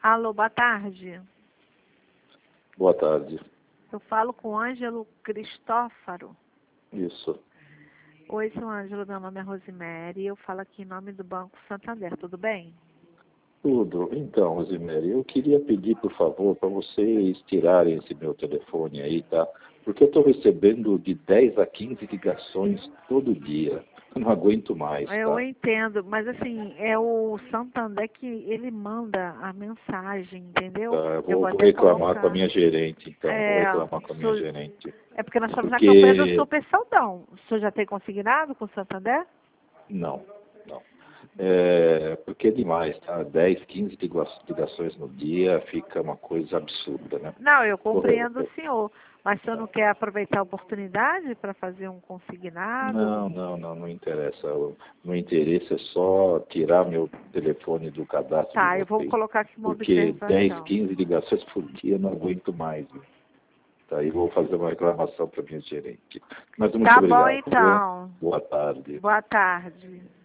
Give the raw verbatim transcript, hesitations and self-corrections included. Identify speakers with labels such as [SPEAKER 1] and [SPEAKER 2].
[SPEAKER 1] Alô, boa tarde.
[SPEAKER 2] Boa tarde.
[SPEAKER 1] Eu falo com o Ângelo Cristófaro.
[SPEAKER 2] Isso.
[SPEAKER 1] Oi, seu Ângelo, meu nome é Rosemary, eu falo aqui em nome do Banco Santander, tudo bem?
[SPEAKER 2] Tudo. Então, Rosemary, eu queria pedir, por favor, para vocês tirarem esse meu telefone aí, tá? Porque eu estou recebendo de dez a quinze ligações todo dia. Eu não aguento mais,
[SPEAKER 1] Eu
[SPEAKER 2] tá?
[SPEAKER 1] entendo, mas assim, é o Santander que ele manda a mensagem, entendeu?
[SPEAKER 2] Tá, eu
[SPEAKER 1] Eu
[SPEAKER 2] vou,
[SPEAKER 1] vou
[SPEAKER 2] vou
[SPEAKER 1] até
[SPEAKER 2] reclamar com a
[SPEAKER 1] colocar.
[SPEAKER 2] minha gerente, então. Vou
[SPEAKER 1] É,
[SPEAKER 2] reclamar com a minha
[SPEAKER 1] su-
[SPEAKER 2] gerente.
[SPEAKER 1] é porque nós estamos na campanha do
[SPEAKER 2] Porque...
[SPEAKER 1] Super Saldão. O senhor já tem consignado com o Santander?
[SPEAKER 2] Não, não. É, porque é demais, tá? dez, quinze liga- ligações no dia fica uma coisa absurda, né?
[SPEAKER 1] Não, eu
[SPEAKER 2] Corre-
[SPEAKER 1] compreendo o senhor, mas o senhor não quer aproveitar a oportunidade para fazer um consignado?
[SPEAKER 2] Não, não, não, não interessa. O meu interesse é só tirar meu telefone do cadastro de
[SPEAKER 1] Tá, eu vou
[SPEAKER 2] vocês.
[SPEAKER 1] colocar aqui uma
[SPEAKER 2] Porque dez,
[SPEAKER 1] observação.
[SPEAKER 2] quinze ligações por dia eu não aguento mais. Viu? Tá, aí vou fazer uma reclamação para minha gerente. Mas muito
[SPEAKER 1] Tá bom
[SPEAKER 2] obrigado, viu?
[SPEAKER 1] então.
[SPEAKER 2] Boa tarde.
[SPEAKER 1] Boa tarde.